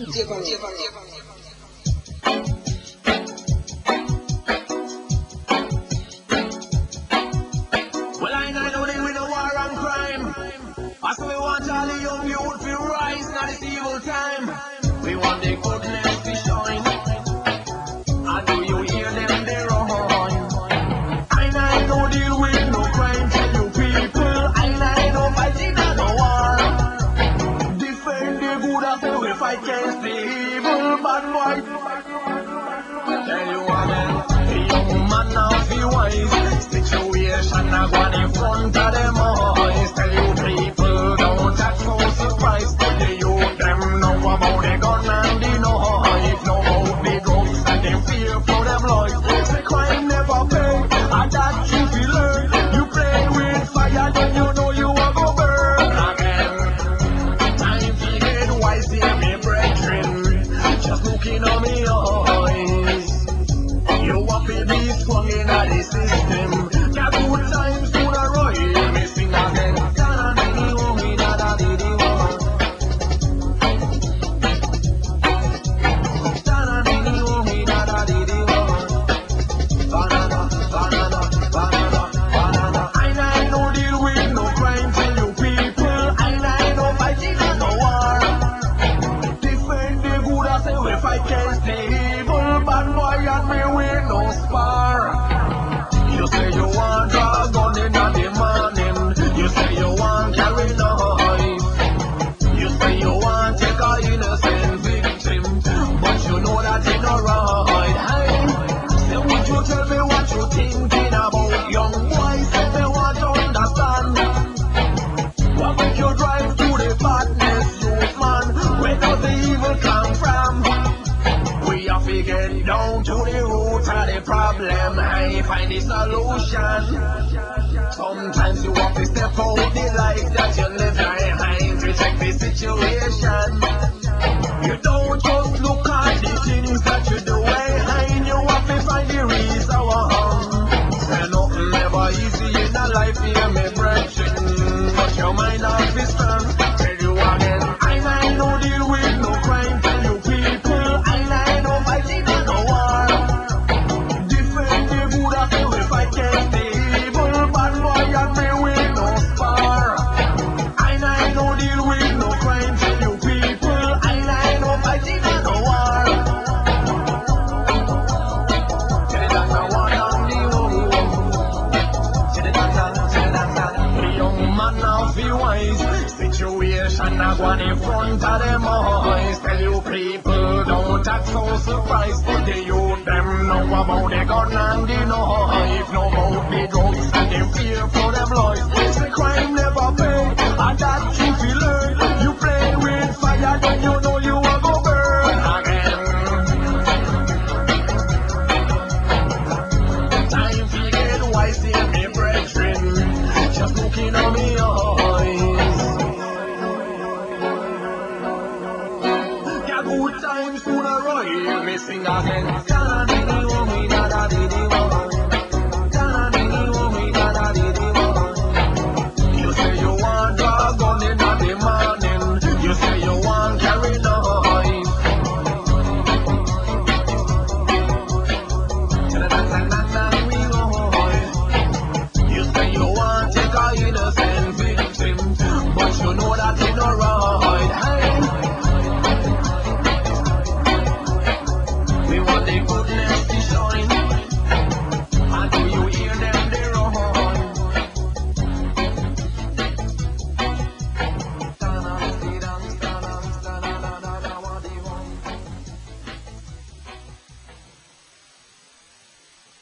Well, I know they win a war and crime. I say we want all the young youth to rise, not this evil time. We want the goodness to shine. And do you hear them they run? And I know deal with no crime to you people. And I know fighting on no war. Defend the good as we fight against the evil bad boy. Tell you again, the young man now be wise. Situation now going in front of them eyes. Tell you people don't act so surprised. The youth them know about the gun and the knife. Know about the drugs and the fear for them life. The crime never pay, and that you feel learn. You play with fire, then you know you are go burn again. Time to get wise, hear me brethren. Just looking on me eyes. You want to be strong in the system. Got good times to the royal, me sing again. Problem, I find the solution. Sometimes you have to step out the life that you live behind to check the situation. You don't just look at the things that you do behind. You have to find the reason why. Say nothing ever easy in a life, hear me brethren. But your mind have to stand. Tell you again, I know deal with no crime. Tell you people, I know fighting on no war. Situation now going in front of them eyes. Tell you people don't act so surprised. The youth them know about the gun and the knife. Know about the drugs and the fear for them life. The crime never pay, and that you feel learn. You play with fire, then you know you are go burn again. Time to get wise, hear me brethren. Just looking on me eyes. Good times to the royal, me sing again.